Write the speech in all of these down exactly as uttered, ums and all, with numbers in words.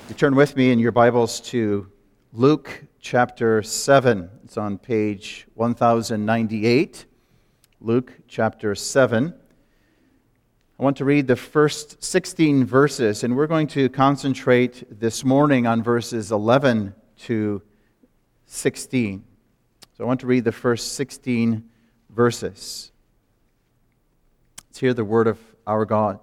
You turn with me in your Bibles to Luke chapter seven. It's on page one thousand ninety-eight. Luke chapter seven. I want to read the first sixteen verses, and we're going to concentrate this morning on verses eleven to sixteen. So I want to read the first sixteen verses. Let's hear the word of our God.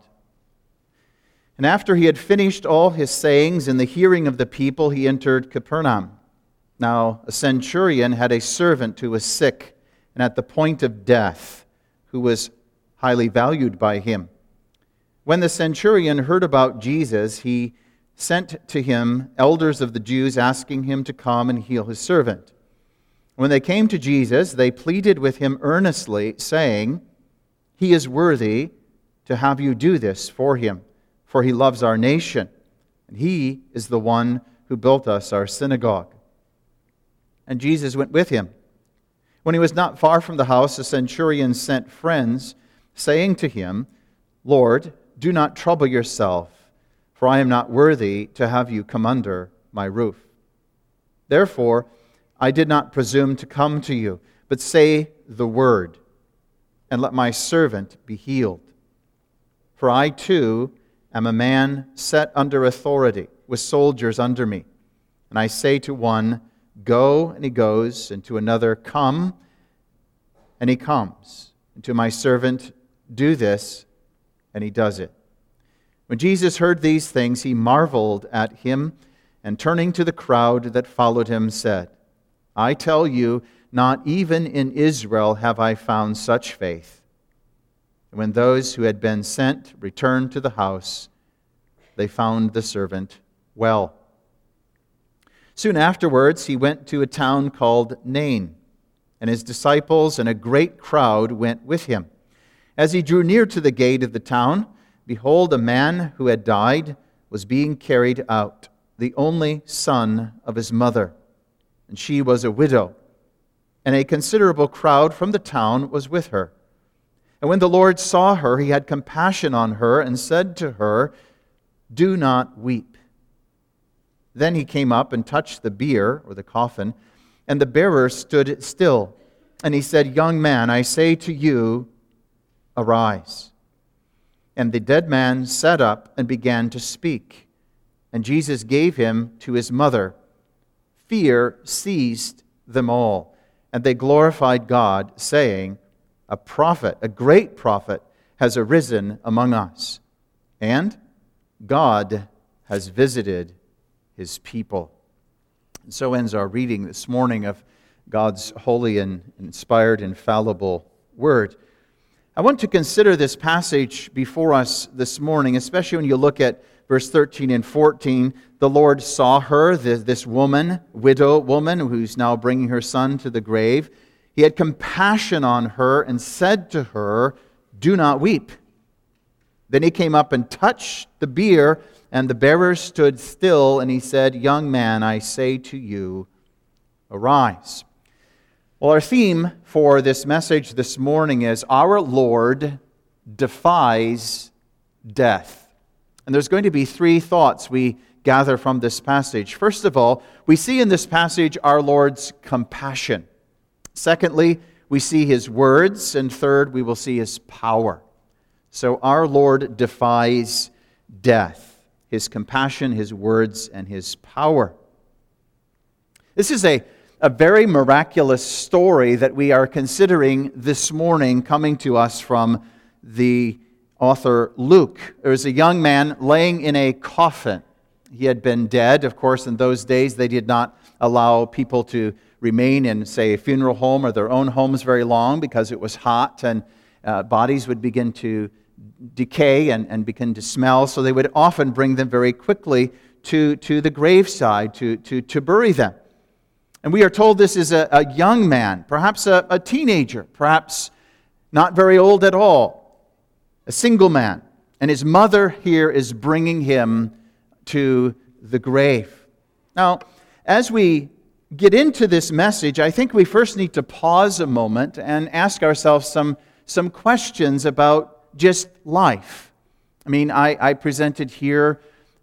And after he had finished all his sayings in the hearing of the people, he entered Capernaum. Now a centurion had a servant who was sick and at the point of death, who was highly valued by him. When the centurion heard about Jesus, he sent to him elders of the Jews, asking him to come and heal his servant. When they came to Jesus, they pleaded with him earnestly, saying, "He is worthy to have you do this for him, for he loves our nation, and he is the one who built us our synagogue." And Jesus went with him. When he was not far from the house, the centurion sent friends, saying to him, "Lord, do not trouble yourself, for I am not worthy to have you come under my roof. Therefore, I did not presume to come to you, but say the word, and let my servant be healed. For I too am a man set under authority, with soldiers under me. And I say to one, 'Go,' and he goes, and to another, 'Come,' and he comes. And to my servant, 'Do this,' and he does it." When Jesus heard these things, he marveled at him, and turning to the crowd that followed him, said, "I tell you, not even in Israel have I found such faith." And when those who had been sent returned to the house, they found the servant well. Soon afterwards, he went to a town called Nain, and his disciples and a great crowd went with him. As he drew near to the gate of the town, behold, a man who had died was being carried out, the only son of his mother, and she was a widow, and a considerable crowd from the town was with her. And when the Lord saw her, he had compassion on her and said to her, "Do not weep." Then he came up and touched the bier, or the coffin, and the bearer stood still. And he said, "Young man, I say to you, arise." And the dead man sat up and began to speak. And Jesus gave him to his mother. Fear seized them all, and they glorified God, saying, "A prophet, a great prophet, has arisen among us, and God has visited his people." And so ends our reading this morning of God's holy and inspired, infallible word. I want to consider this passage before us this morning, especially when you look at verse thirteen and fourteen. The Lord saw her, this woman, widow woman, who's now bringing her son to the grave. He had compassion on her and said to her, "Do not weep." Then he came up and touched the bier, and the bearer stood still, and he said, "Young man, I say to you, arise." Well, our theme for this message this morning is Our Lord Defies Death. And there's going to be three thoughts we gather from this passage. First of all, we see in this passage our Lord's compassion. Secondly, we see his words. And third, we will see his power. So our Lord defies death. His compassion, his words, and his power. This is a, a very miraculous story that we are considering this morning, coming to us from the author Luke. There was a young man laying in a coffin. He had been dead. Of course, in those days, they did not allow people to remain in, say, a funeral home or their own homes very long because it was hot and uh, bodies would begin to decay and, and begin to smell. So they would often bring them very quickly to, to the graveside to, to, to bury them. And we are told this is a, a young man, perhaps a, a teenager, perhaps not very old at all, a single man. And his mother here is bringing him to the grave. Now, as we get into this message, I think we first need to pause a moment and ask ourselves some, some questions about just life. I mean, I, I presented here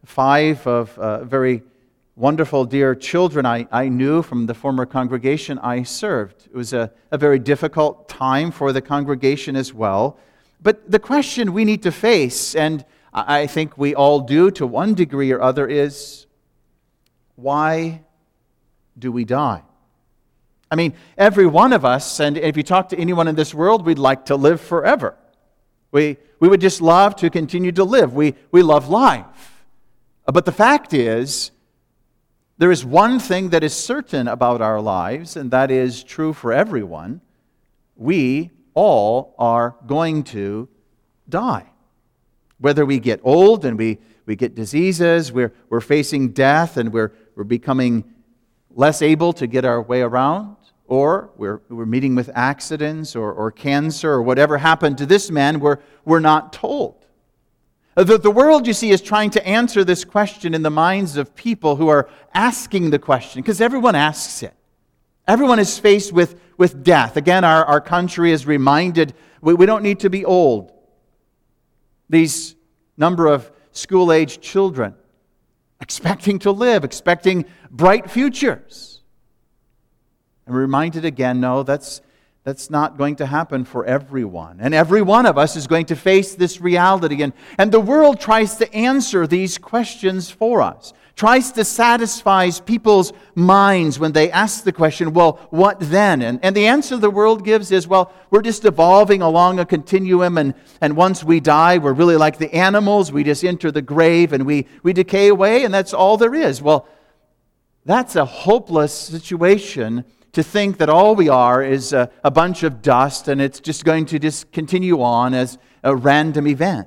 five of uh, very wonderful, dear children I, I knew from the former congregation I served. It was a, a very difficult time for the congregation as well. But the question we need to face, and I think we all do to one degree or other, is why do we die? I mean, every one of us, and if you talk to anyone in this world, we'd like to live forever. We, we would just love to continue to live. We, we love life. But the fact is, there is one thing that is certain about our lives, and that is true for everyone. We all are going to die. Whether we get old and we, we get diseases, we're, we're facing death and we're, we're becoming less able to get our way around, or we're, we're meeting with accidents or, or cancer or whatever happened to this man, we're, we're not told. The, the world, you see, is trying to answer this question in the minds of people who are asking the question, because everyone asks it. Everyone is faced with, with death. Again, our, our country is reminded we, we don't need to be old. These number of school-aged children expecting to live, expecting bright futures. And we're reminded again, no, that's That's not going to happen for everyone. And every one of us is going to face this reality. And, and the world tries to answer these questions for us. Tries to satisfy people's minds when they ask the question, well, what then? And, and the answer the world gives is, well, we're just evolving along a continuum. And, and once we die, we're really like the animals. We just enter the grave and we, we decay away, and that's all there is. Well, that's a hopeless situation, to think that all we are is a, a bunch of dust and it's just going to just continue on as a random event.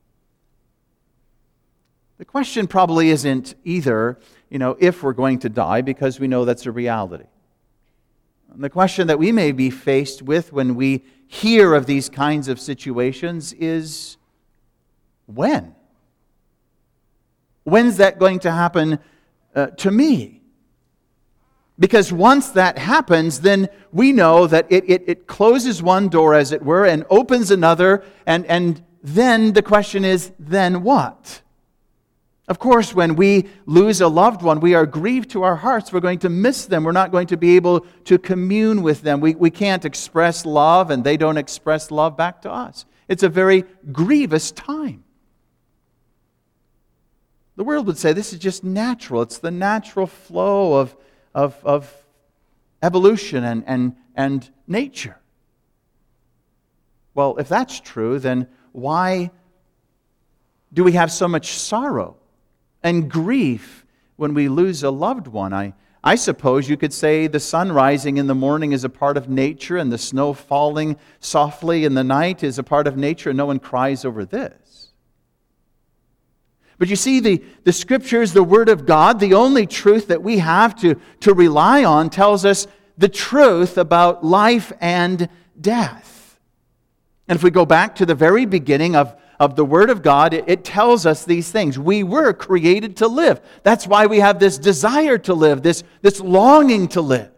The question probably isn't either, you know, if we're going to die, because we know that's a reality. And the question that we may be faced with when we hear of these kinds of situations is, when? When's that going to happen uh, to me? Because once that happens, then we know that it, it, it closes one door, as it were, and opens another, and, and then the question is, then what? Of course, when we lose a loved one, we are grieved to our hearts. We're going to miss them. We're not going to be able to commune with them. We, we can't express love, and they don't express love back to us. It's a very grievous time. The world would say this is just natural. It's the natural flow of Of, of evolution and, and, and nature. Well, if that's true, then why do we have so much sorrow and grief when we lose a loved one? I, I suppose you could say the sun rising in the morning is a part of nature, and the snow falling softly in the night is a part of nature, and no one cries over this. But you see, the, the Scriptures, the Word of God, the only truth that we have to, to rely on, tells us the truth about life and death. And if we go back to the very beginning of, of the Word of God, it, it tells us these things. We were created to live. That's why we have this desire to live, this, this longing to live.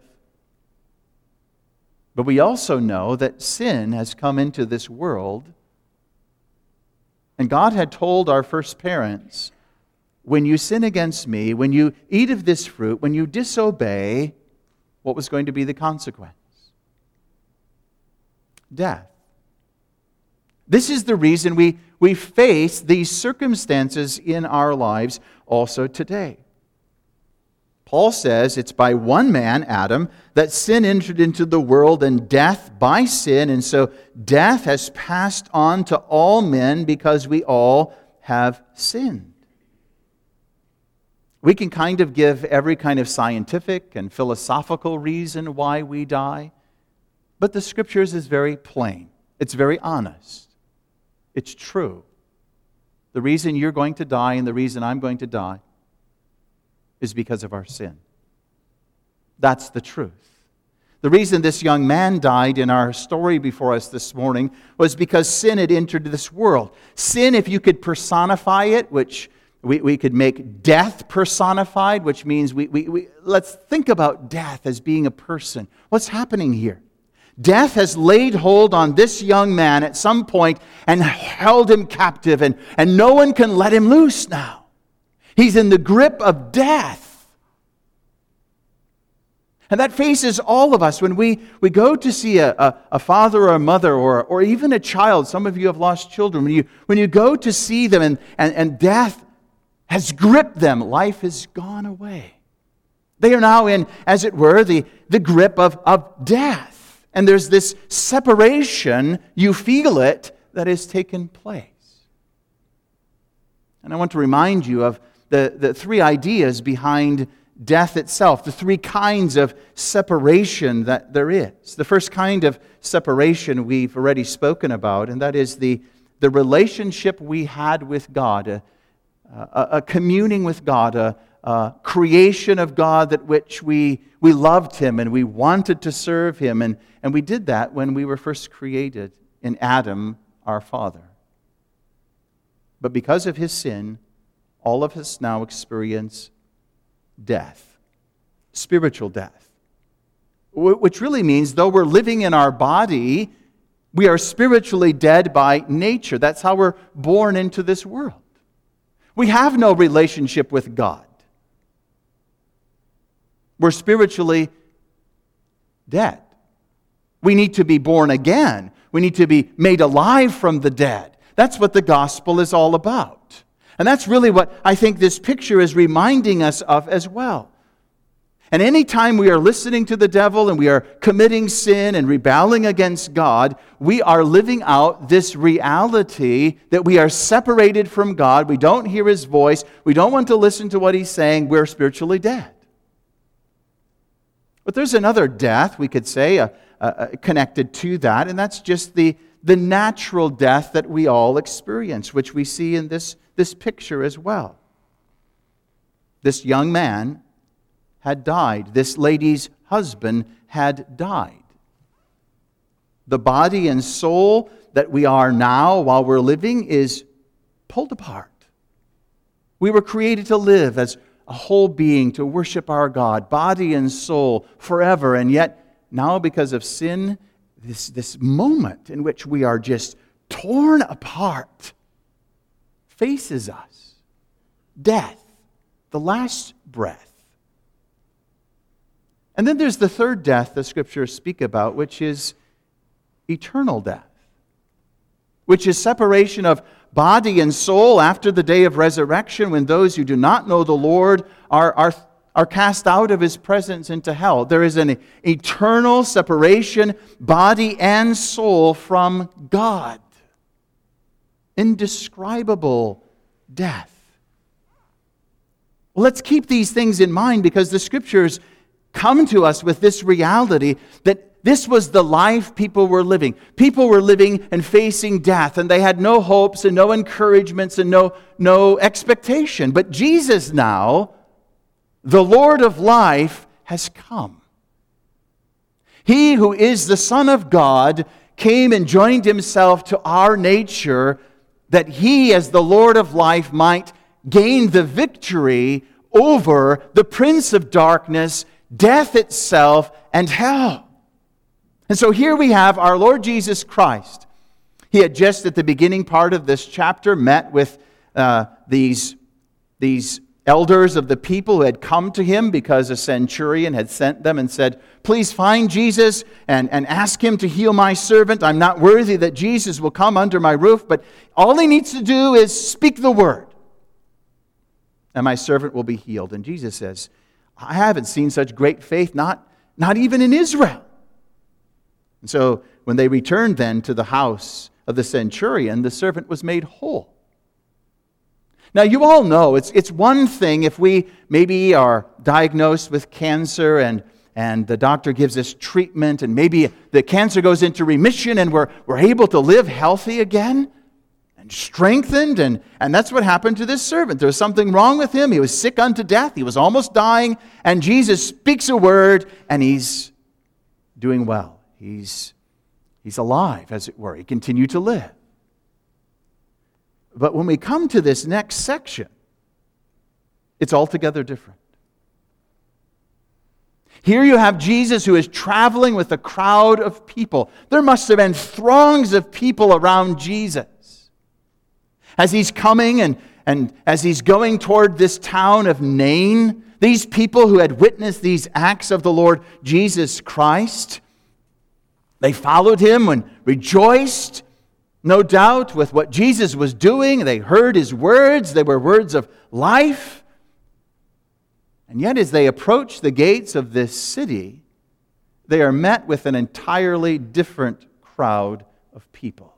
But we also know that sin has come into this world. And God had told our first parents, when you sin against me, when you eat of this fruit, when you disobey, what was going to be the consequence? Death. This is the reason we, we face these circumstances in our lives also today. Paul says it's by one man, Adam, that sin entered into the world, and death by sin. And so death has passed on to all men because we all have sinned. We can kind of give every kind of scientific and philosophical reason why we die, but the Scriptures is very plain. It's very honest. It's true. The reason you're going to die and the reason I'm going to die is because of our sin. That's the truth. The reason this young man died in our story before us this morning was because sin had entered this world. Sin, if you could personify it, which we, we could make death personified, which means we, we, we let's think about death as being a person. What's happening here? Death has laid hold on this young man at some point and held him captive, and, and no one can let him loose now. He's in the grip of death. And that faces all of us when we, we go to see a, a, a father or a mother or, or even a child. Some of you have lost children. When you, when you go to see them and, and, and death has gripped them, life has gone away. They are now in, as it were, the, the grip of, of death. And there's this separation, you feel it, that has taken place. And I want to remind you of the, the three ideas behind death itself, the three kinds of separation that there is. The first kind of separation we've already spoken about, and that is the, the relationship we had with God, a, a, a communing with God, a, a creation of God that which we, we loved Him and we wanted to serve Him, and, and we did that when we were first created in Adam, our father. But because of his sin, all of us now experience death, spiritual death, which really means though we're living in our body, we are spiritually dead by nature. That's how we're born into this world. We have no relationship with God. We're spiritually dead. We need to be born again. We need to be made alive from the dead. That's what the gospel is all about. And that's really what I think this picture is reminding us of as well. And any time we are listening to the devil and we are committing sin and rebelling against God, we are living out this reality that we are separated from God. We don't hear His voice. We don't want to listen to what He's saying. We're spiritually dead. But there's another death, we could say, uh, uh, connected to that, and that's just the, the natural death that we all experience, which we see in this, this picture as well. This young man had died. This lady's husband had died. The body and soul that we are now while we're living is pulled apart. We were created to live as a whole being, to worship our God, body and soul, forever. And yet, now because of sin, this, this moment in which we are just torn apart faces us. Death, the last breath. And then there's the third death the Scriptures speak about, which is eternal death, which is separation of body and soul after the day of resurrection, when those who do not know the Lord are, are, are cast out of His presence into hell. There is an eternal separation, body and soul, from God. Indescribable death. Well, let's keep these things in mind because the Scriptures come to us with this reality that this was the life people were living. People were living and facing death, and they had no hopes and no encouragements and no, no expectation. But Jesus now, the Lord of life, has come. He who is the Son of God came and joined Himself to our nature that He, as the Lord of life, might gain the victory over the prince of darkness, death itself, and hell. And so here we have our Lord Jesus Christ. He had just at the beginning part of this chapter met with uh, these, these elders of the people who had come to Him because a centurion had sent them and said, please find Jesus and, and ask Him to heal my servant. I'm not worthy that Jesus will come under my roof, but all he needs to do is speak the word, and my servant will be healed. And Jesus says, I haven't seen such great faith, not, not even in Israel. And so when they returned then to the house of the centurion, the servant was made whole. Now you all know it's, it's one thing if we maybe are diagnosed with cancer and, and the doctor gives us treatment and maybe the cancer goes into remission and we're, we're able to live healthy again and strengthened. And, and that's what happened to this servant. There was something wrong with him. He was sick unto death. He was almost dying. And Jesus speaks a word and he's doing well. He's, he's alive, as it were. He continued to live. But when we come to this next section, it's altogether different. Here you have Jesus who is traveling with a crowd of people. There must have been throngs of people around Jesus as He's coming and, and as he's going toward this town of Nain, these people who had witnessed these acts of the Lord Jesus Christ, they followed him and rejoiced, no doubt, with what Jesus was doing. They heard his words. They were words of life. And yet, as they approach the gates of this city, they are met with an entirely different crowd of people.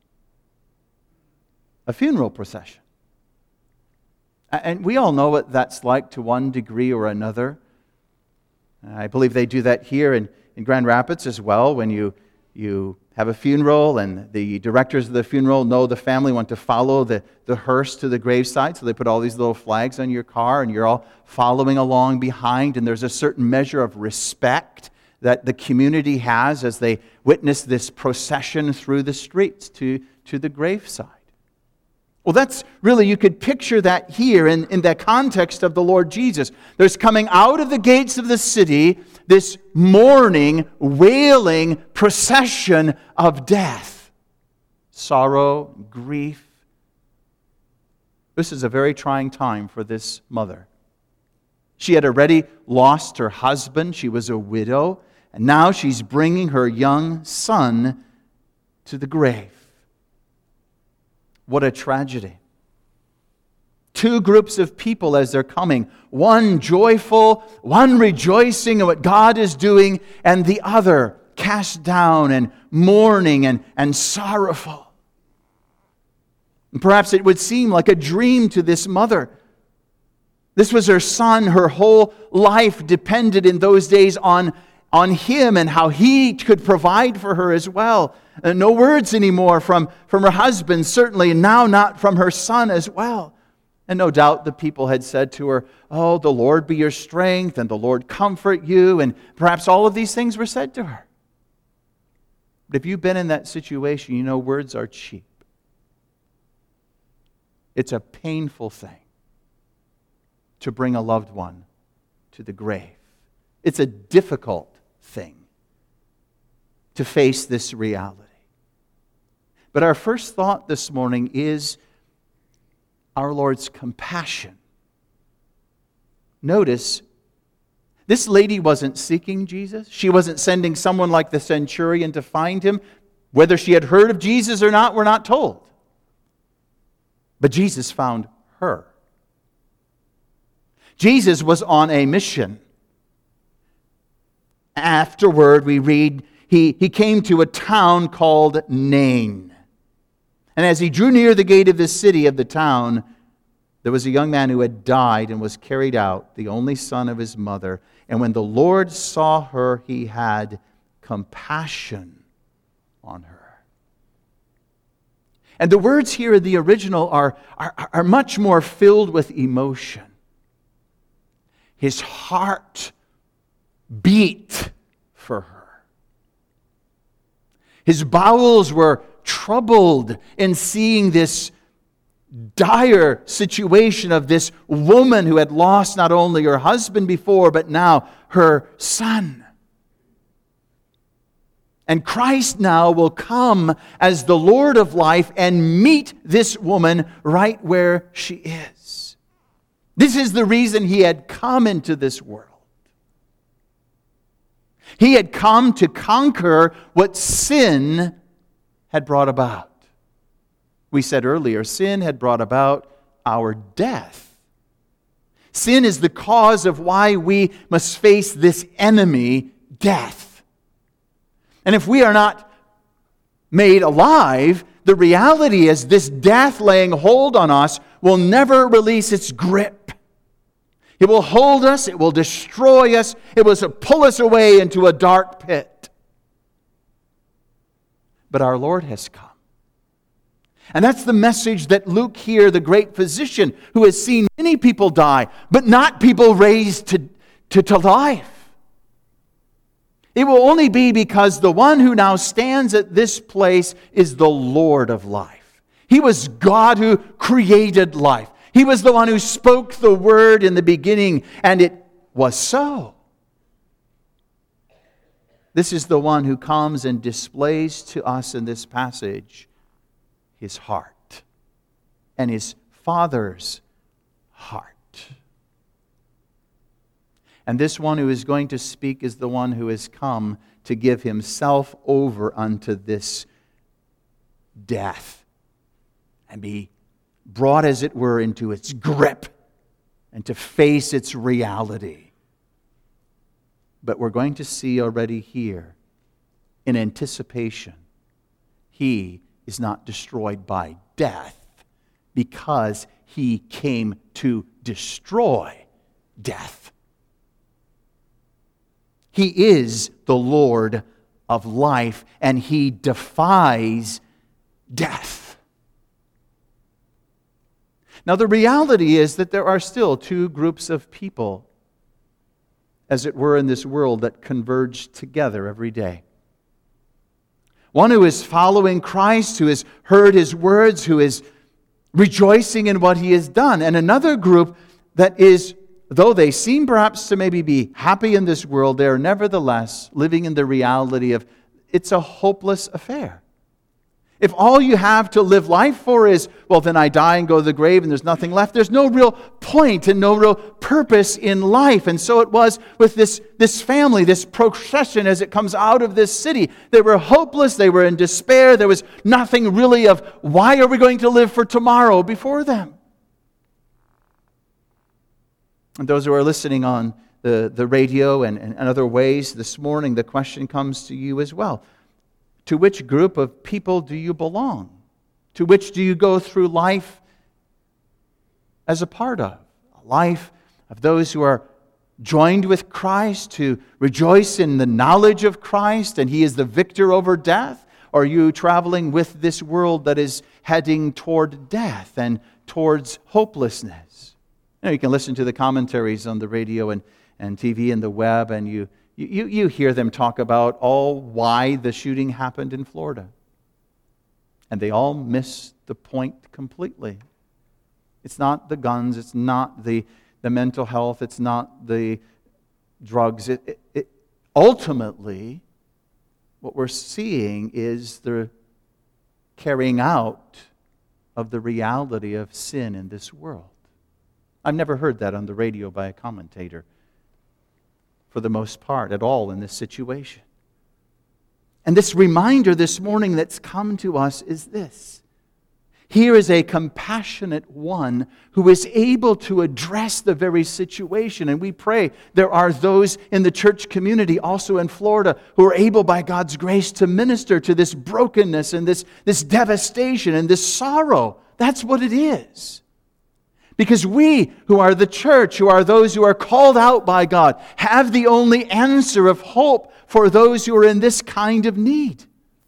A funeral procession. And we all know what that's like to one degree or another. I believe they do that here in, in Grand Rapids as well. When you, you have a funeral and the directors of the funeral know the family want to follow the, the hearse to the graveside, so they put all these little flags on your car and you're all following along behind, and there's a certain measure of respect that the community has as they witness this procession through the streets to, to the graveside. Well, that's really, you could picture that here in, in the context of the Lord Jesus. There's coming out of the gates of the city this mourning, wailing procession of death, sorrow, grief. This is a very trying time for this mother. She had already lost her husband. She was a widow. And now she's bringing her young son to the grave. What a tragedy. Two groups of people as they're coming. One joyful, one rejoicing in what God is doing, and the other cast down and mourning and, and sorrowful. And perhaps it would seem like a dream to this mother. This was her son. Her whole life depended in those days on, on him and how he could provide for her as well. And no words anymore from, from her husband, certainly, and now not from her son as well. And no doubt the people had said to her, "Oh, the Lord be your strength, and the Lord comfort you." And perhaps all of these things were said to her. But if you've been in that situation, you know words are cheap. It's a painful thing to bring a loved one to the grave. It's a difficult thing to face this reality. But our first thought this morning is our Lord's compassion. Notice, this lady wasn't seeking Jesus. She wasn't sending someone like the centurion to find him. Whether she had heard of Jesus or not, we're not told. But Jesus found her. Jesus was on a mission. Afterward, we read, he, he came to a town called Nain. And as he drew near the gate of the city of the town, there was a young man who had died and was carried out, the only son of his mother. And when the Lord saw her, he had compassion on her. And the words here in the original are, are, are much more filled with emotion. His heart beat for her. His bowels were troubled in seeing this dire situation of this woman who had lost not only her husband before, but now her son. And Christ now will come as the Lord of life and meet this woman right where she is. This is the reason he had come into this world. He had come to conquer what sin had brought about. We said earlier, sin had brought about our death. Sin is the cause of why we must face this enemy, death. And if we are not made alive, the reality is this death laying hold on us will never release its grip. It will hold us, it will destroy us, it will pull us away into a dark pit. But our Lord has come. And that's the message that Luke here, the great physician, who has seen many people die, but not people raised to, to, to life. It will only be because the one who now stands at this place is the Lord of life. He was God who created life. He was the one who spoke the word in the beginning, and it was so. This is the one who comes and displays to us in this passage his heart and his Father's heart. And this one who is going to speak is the one who has come to give himself over unto this death and be brought, as it were, into its grip and to face its reality. But we're going to see already here, in anticipation, he is not destroyed by death because he came to destroy death. He is the Lord of life, and he defies death. Now, the reality is that there are still two groups of people, as it were, in this world that converge together every day. One who is following Christ, who has heard his words, who is rejoicing in what he has done. And another group that is, though they seem perhaps to maybe be happy in this world, they are nevertheless living in the reality of it's a hopeless affair. If all you have to live life for is, well, then I die and go to the grave and there's nothing left, there's no real point and no real purpose in life. And so it was with this, this family, this procession as it comes out of this city. They were hopeless, they were in despair, there was nothing really of why are we going to live for tomorrow before them. And those who are listening on the, the radio and, and other ways this morning, the question comes to you as well. To which group of people do you belong? To which do you go through life as a part of? A life of those who are joined with Christ, who rejoice in the knowledge of Christ, and he is the victor over death? Or are you traveling with this world that is heading toward death and towards hopelessness? You know, you can listen to the commentaries on the radio and, and T V and the web, and you You, you hear them talk about all why the shooting happened in Florida. And they all miss the point completely. It's not the guns, it's not the, the mental health, it's not the drugs. It, it, it, ultimately, what we're seeing is the carrying out of the reality of sin in this world. I've never heard that on the radio by a commentator, for the most part, at all in this situation. And this reminder this morning that's come to us is this. Here is a compassionate one who is able to address the very situation. And we pray there are those in the church community, also in Florida, who are able by God's grace to minister to this brokenness and this, this devastation and this sorrow. That's what it is. Because we, who are the church, who are those who are called out by God, have the only answer of hope for those who are in this kind of need.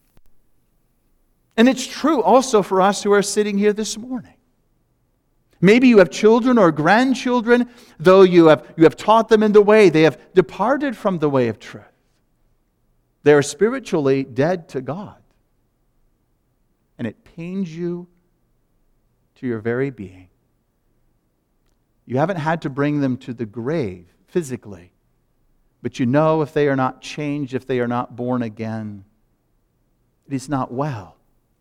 And it's true also for us who are sitting here this morning. Maybe you have children or grandchildren, though you have, you have taught them in the way, they have departed from the way of truth. They are spiritually dead to God. And it pains you to your very being. You haven't had to bring them to the grave physically, but you know if they are not changed, if they are not born again, it is not well.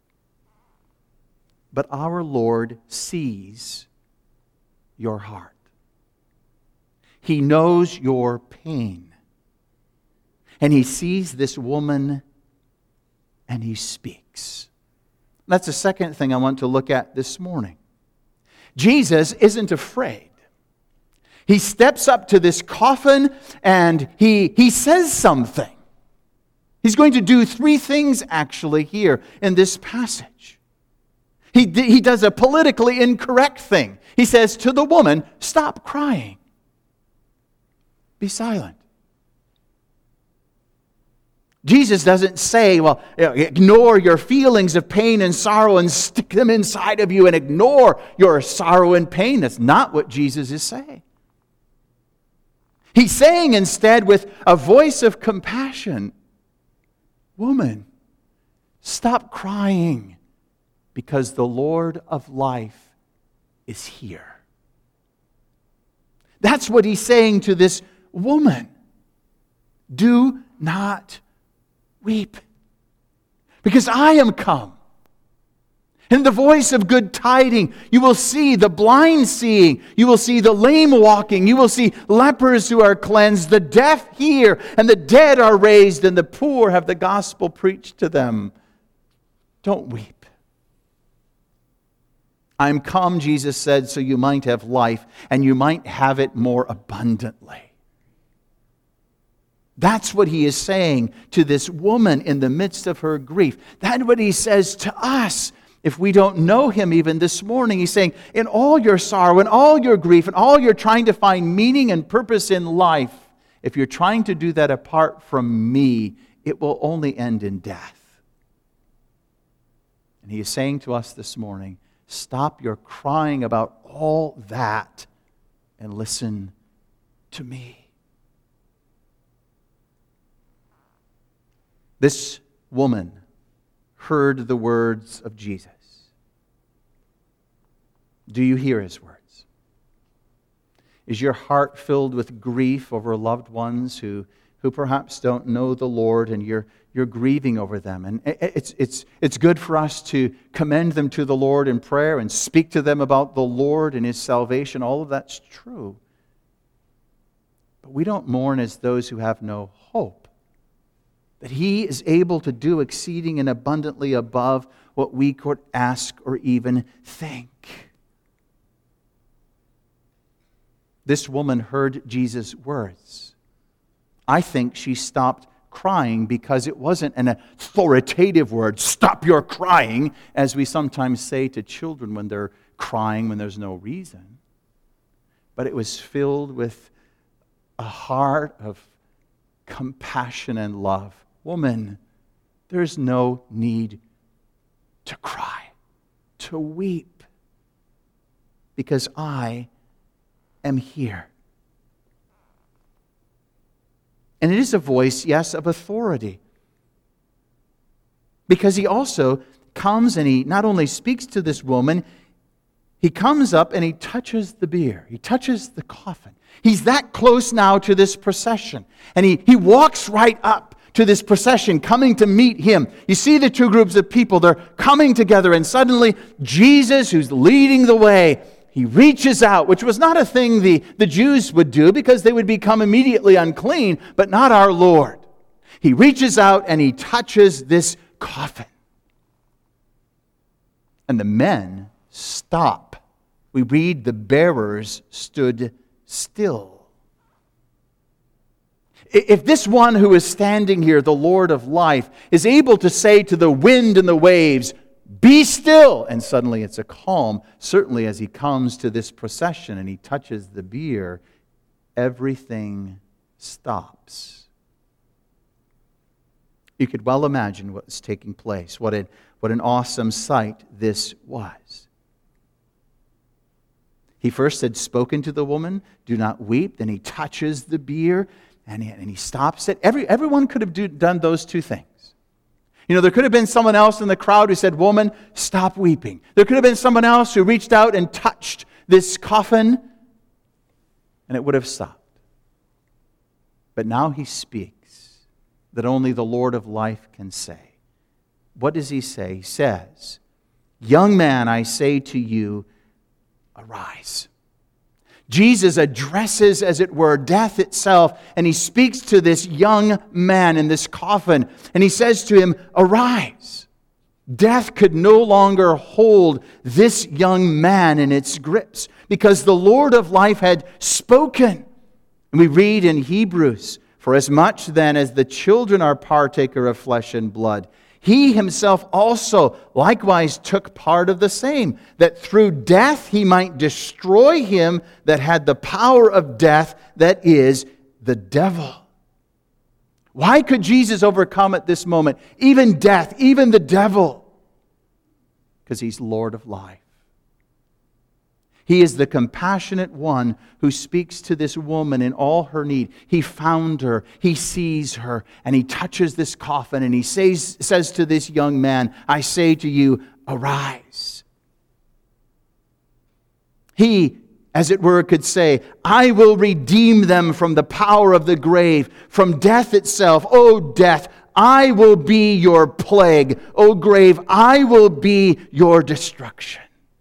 But our Lord sees your heart. He knows your pain. And He sees this woman and He speaks. That's the second thing I want to look at this morning. Jesus isn't afraid. He steps up to this coffin and he, he says something. He's going to do three things actually here in this passage. He, he does a politically incorrect thing. He says to the woman, stop crying. Be silent. Jesus doesn't say, well, ignore your feelings of pain and sorrow and stick them inside of you and ignore your sorrow and pain. That's not what Jesus is saying. He's saying instead with a voice of compassion, woman, stop crying because the Lord of life is here. That's what He's saying to this woman. Do not weep, because I am come. In the voice of good tidings, you will see the blind seeing. You will see the lame walking. You will see lepers who are cleansed. The deaf hear, and the dead are raised, and the poor have the gospel preached to them. Don't weep. I am come, Jesus said, so you might have life, and you might have it more abundantly. That's what he is saying to this woman in the midst of her grief. That's what he says to us. If we don't know him even this morning, he's saying, in all your sorrow, in all your grief, and all you're trying to find meaning and purpose in life, if you're trying to do that apart from me, it will only end in death. And he is saying to us this morning, stop your crying about all that and listen to me. This woman heard the words of Jesus. Do you hear his words? Is your heart filled with grief over loved ones who, who perhaps don't know the Lord, and you're, you're grieving over them? And it's, it's, it's good for us to commend them to the Lord in prayer and speak to them about the Lord and his salvation. All of that's true. But we don't mourn as those who have no hope, that he is able to do exceeding and abundantly above what we could ask or even think. This woman heard Jesus' words. I think she stopped crying because it wasn't an authoritative word, stop your crying, as we sometimes say to children when they're crying when there's no reason. But it was filled with a heart of compassion and love. Woman, there's no need to cry, to weep, because I am here. And it is a voice, yes, of authority. Because he also comes and he not only speaks to this woman, he comes up and he touches the bier. He touches the coffin. He's that close now to this procession. And he, he walks right up to this procession coming to meet him. You see the two groups of people, they're coming together, and suddenly Jesus, who's leading the way, he reaches out, which was not a thing the, the Jews would do because they would become immediately unclean, but not our Lord. He reaches out and he touches this coffin. And the men stop. We read the bearers stood still. If this one who is standing here, the Lord of life, is able to say to the wind and the waves, be still, and suddenly it's a calm, certainly as he comes to this procession and he touches the bier, everything stops. You could well imagine what was taking place, what, it, what an awesome sight this was. He first had spoken to the woman, do not weep, then he touches the bier, and he, and he stops it. Every, everyone could have do, done those two things. You know, there could have been someone else in the crowd who said, woman, stop weeping. There could have been someone else who reached out and touched this coffin, and it would have stopped. But now he speaks that only the Lord of life can say. What does he say? He says, young man, I say to you, arise. Jesus addresses, as it were, death itself, and he speaks to this young man in this coffin, and he says to him, arise. Death could no longer hold this young man in its grips, because the Lord of life had spoken. And we read in Hebrews, for as much then as the children are partaker of flesh and blood, he himself also likewise took part of the same, that through death he might destroy him that had the power of death, that is, the devil. Why could Jesus overcome at this moment even death, even the devil? Because he's Lord of life. He is the compassionate one who speaks to this woman in all her need. He found her, he sees her, and he touches this coffin, and he says, says to this young man, I say to you, arise. He, as it were, could say, I will redeem them from the power of the grave, from death itself. O death, I will be your plague. O grave, I will be your destruction.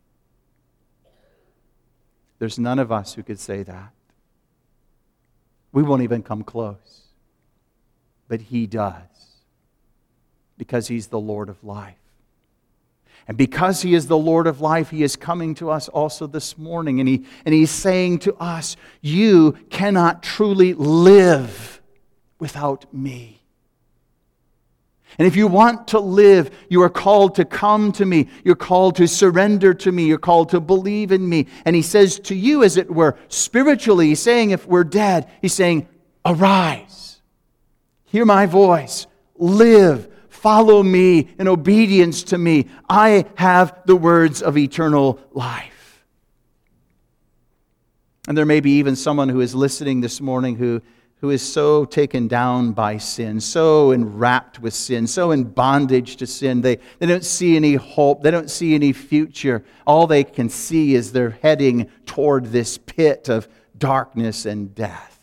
There's none of us who could say that. We won't even come close. But He does. Because He's the Lord of life. And because He is the Lord of life, He is coming to us also this morning. And, he, and He's saying to us, you cannot truly live without me. And if you want to live, you are called to come to me. You're called to surrender to me. You're called to believe in me. And He says to you, as it were, spiritually, He's saying if we're dead, He's saying, arise. Hear my voice. Live. Follow me in obedience to me. I have the words of eternal life. And there may be even someone who is listening this morning who who is so taken down by sin, so enwrapped with sin, so in bondage to sin. They, they don't see any hope. They don't see any future. All they can see is they're heading toward this pit of darkness and death.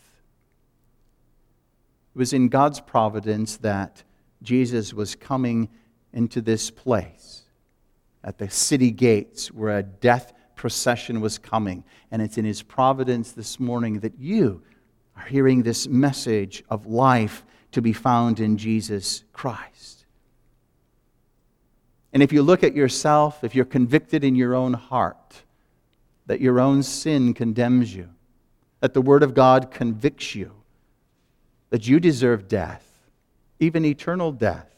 It was in God's providence that Jesus was coming into this place at the city gates where a death procession was coming. And it's in His providence this morning that you are hearing this message of life to be found in Jesus Christ. And if you look at yourself, if you're convicted in your own heart that your own sin condemns you, that the Word of God convicts you, that you deserve death, even eternal death,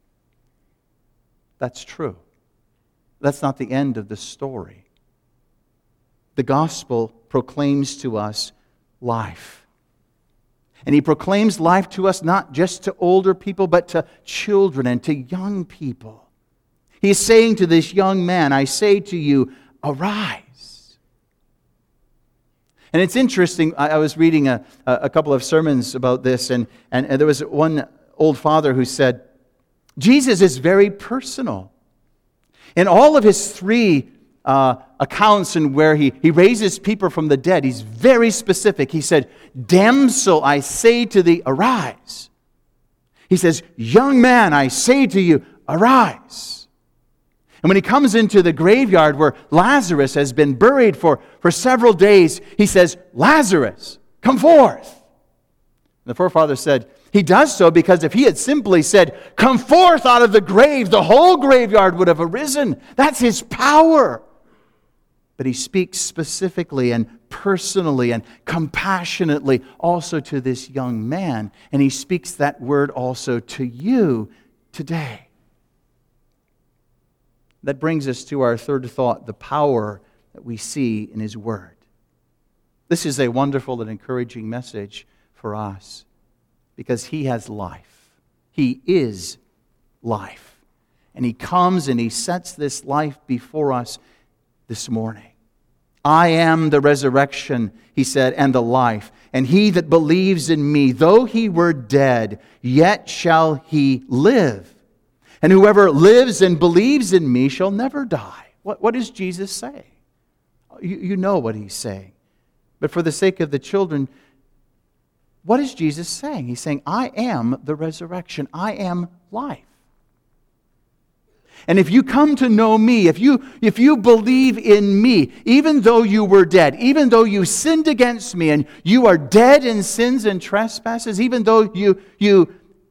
that's true. That's not the end of the story. The gospel proclaims to us life. And He proclaims life to us not just to older people, but to children and to young people. He is saying to this young man, I say to you, arise. And it's interesting, I was reading a, a couple of sermons about this, and, and there was one old father who said, Jesus is very personal. In all of His three Uh, accounts in where he, he raises people from the dead, He's very specific. He said, damsel, I say to thee, arise. He says, young man, I say to you, arise. And when He comes into the graveyard where Lazarus has been buried for, for several days, He says, Lazarus, come forth. And the forefather said, He does so because if He had simply said, come forth out of the grave, the whole graveyard would have arisen. That's His power. But He speaks specifically and personally and compassionately also to this young man. And He speaks that word also to you today. That brings us to our third thought, the power that we see in His Word. This is a wonderful and encouraging message for us because He has life. He is life. And He comes and He sets this life before us this morning. I am the resurrection, He said, and the life. And he that believes in me, though he were dead, yet shall he live. And whoever lives and believes in me shall never die. What, what does Jesus say? You, you know what He's saying. But for the sake of the children, what is Jesus saying? He's saying, I am the resurrection. I am life. And if you come to know me, if you, if you believe in me, even though you were dead, even though you sinned against me and you are dead in sins and trespasses, even though you, you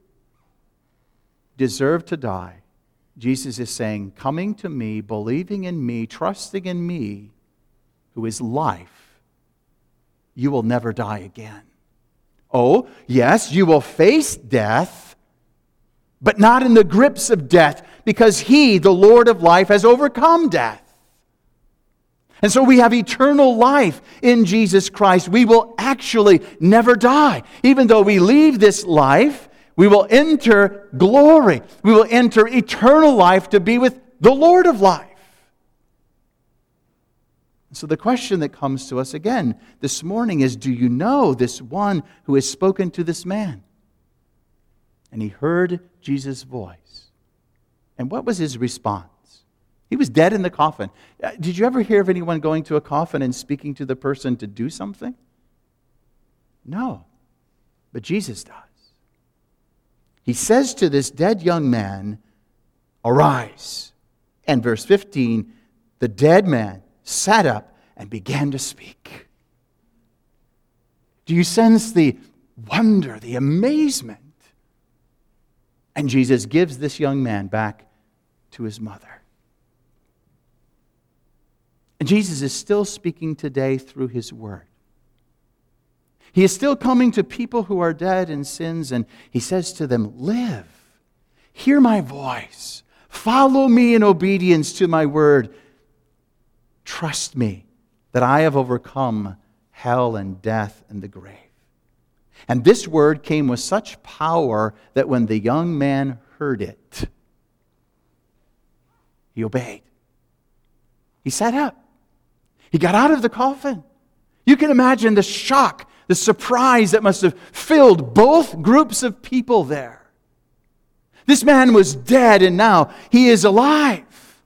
deserve to die, Jesus is saying, coming to me, believing in me, trusting in me, who is life, you will never die again. Oh, yes, you will face death, but not in the grips of death, because He, the Lord of life, has overcome death. And so we have eternal life in Jesus Christ. We will actually never die. Even though we leave this life, we will enter glory. We will enter eternal life to be with the Lord of life. So the question that comes to us again this morning is, do you know this one who has spoken to this man? And he heard Jesus' voice. And what was his response? He was dead in the coffin. Did you ever hear of anyone going to a coffin and speaking to the person to do something? No. But Jesus does. he says to this dead young man, "Arise." And verse fifteen, the dead man sat up and began to speak. Do you sense the wonder, the amazement? And Jesus gives this young man back to his mother. And Jesus is still speaking today through His Word. He is still coming to people who are dead in sins, and He says to them, "Live. Hear my voice. Follow me in obedience to my word. Trust me that I have overcome hell and death and the grave." And this word came with such power that when the young man heard it, he obeyed. He sat up. He got out of the coffin. You can imagine the shock, the surprise that must have filled both groups of people there. This man was dead and now he is alive.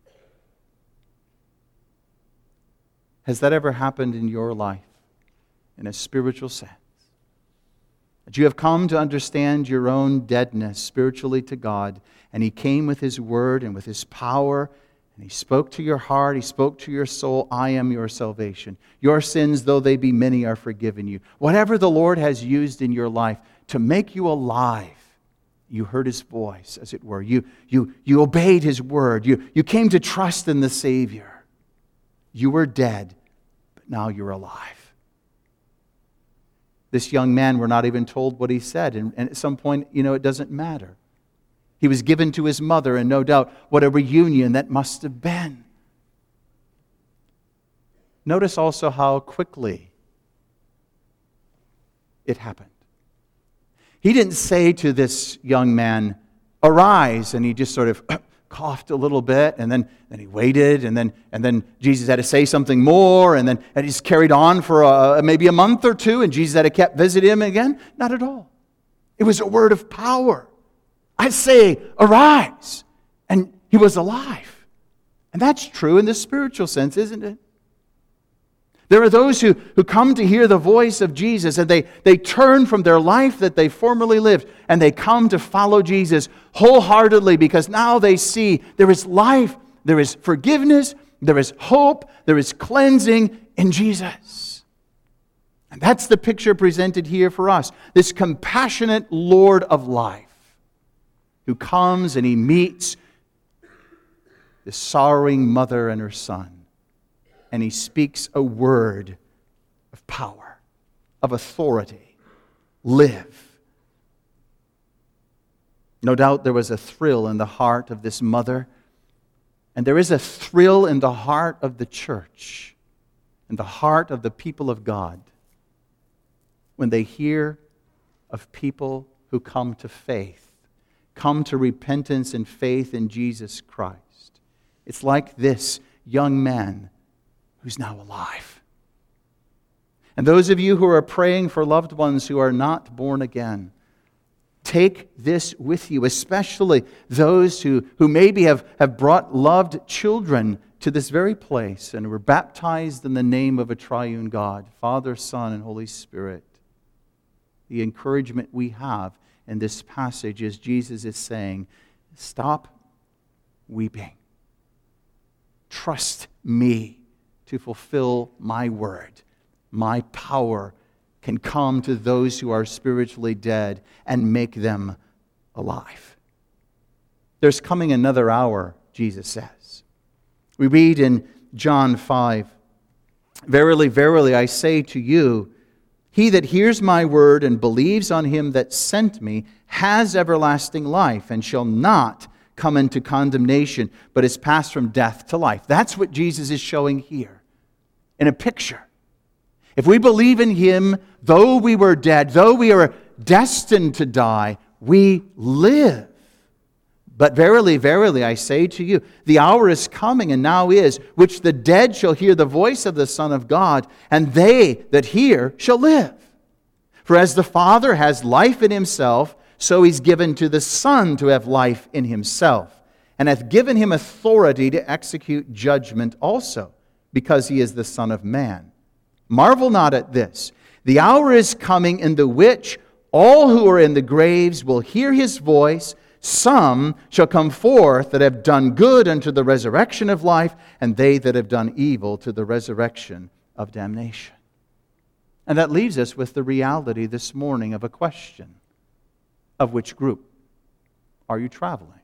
Has that ever happened in your life in a spiritual sense? That you have come to understand your own deadness spiritually to God, and He came with His Word and with His power, and He spoke to your heart, He spoke to your soul, "I am your salvation. Your sins, though they be many, are forgiven you." Whatever the Lord has used in your life to make you alive, you heard His voice, as it were. You, you, you obeyed His Word. You, you came to trust in the Savior. You were dead, but now you're alive. This young man, we're not even told what he said. And, and at some point, you know, it doesn't matter. He was given to his mother, and no doubt what a reunion that must have been. Notice also how quickly it happened. He didn't say to this young man, "Arise," and he just sort of coughed a little bit, and then, then he waited, and then and then Jesus had to say something more, and then and he just carried on for a, maybe a month or two, and Jesus had to kept visit him again. Not at all. It was a word of power. I say, "Arise," and he was alive. And that's true in the spiritual sense, isn't it? There are those who, who come to hear the voice of Jesus, and they, they turn from their life that they formerly lived, and they come to follow Jesus wholeheartedly because now they see there is life, there is forgiveness, there is hope, there is cleansing in Jesus. And that's the picture presented here for us. This compassionate Lord of life who comes and He meets the sorrowing mother and her son. And He speaks a word of power, of authority. Live. No doubt there was a thrill in the heart of this mother, and there is a thrill in the heart of the church, in the heart of the people of God, when they hear of people who come to faith, come to repentance and faith in Jesus Christ. It's like this young man who's now alive. And those of you who are praying for loved ones who are not born again, take this with you, especially those who, who maybe have, have brought loved children to this very place and were baptized in the name of a triune God, Father, Son, and Holy Spirit. The encouragement we have in this passage is Jesus is saying, stop weeping. Trust me to fulfill my word. My power can come to those who are spiritually dead and make them alive. There's coming another hour, Jesus says. We read in John five, "Verily, verily, I say to you, he that hears my word and believes on Him that sent me has everlasting life and shall not come into condemnation, but is passed from death to life." That's what Jesus is showing here in a picture. If we believe in Him, though we were dead, though we are destined to die, we live. But verily, verily, I say to you, the hour is coming, and now is, which the dead shall hear the voice of the Son of God, and they that hear shall live. For as the Father has life in Himself, so He's given to the Son to have life in Himself, and hath given Him authority to execute judgment also, because He is the Son of Man. Marvel not at this. The hour is coming in the which All who are in the graves will hear his voice. Some shall come forth that have done good unto the resurrection of life, and they that have done evil to the resurrection of damnation. And that leaves us with the reality this morning of a question. Of which group are you traveling?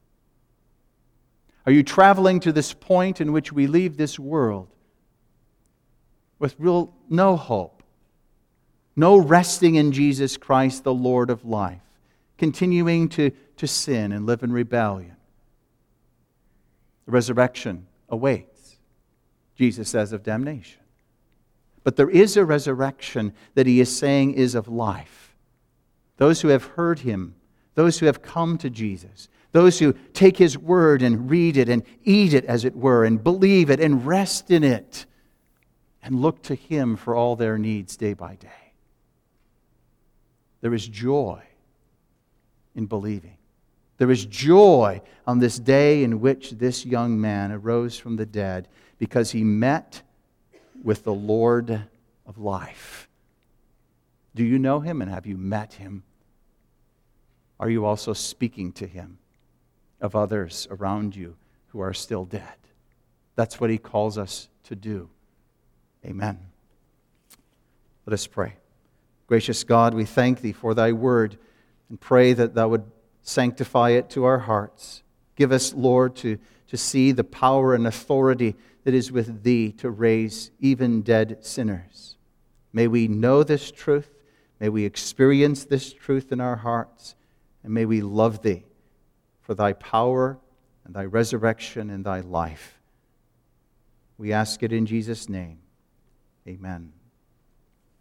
Are you traveling to this point in which we leave this world with real no hope, no resting in Jesus Christ, the Lord of life, continuing to, to sin and live in rebellion? The resurrection awaits, Jesus says, of damnation. But there is a resurrection that he is saying is of life. Those who have heard him, those who have come to Jesus, those who take his word and read it and eat it, as it were, and believe it and rest in it and look to him for all their needs day by day. There is joy in believing. There is joy on this day in which this young man arose from the dead because he met with the Lord of life. Do you know him, and have you met him? Are you also speaking to him of others around you who are still dead? That's what he calls us to do. Amen. Let us pray. Gracious God, we thank thee for thy word and pray that thou would sanctify it to our hearts. Give us, Lord, to, to see the power and authority that is with thee to raise even dead sinners. May we know this truth. May we experience this truth in our hearts. And may we love thee for thy power and thy resurrection and thy life. We ask it in Jesus' name. Amen.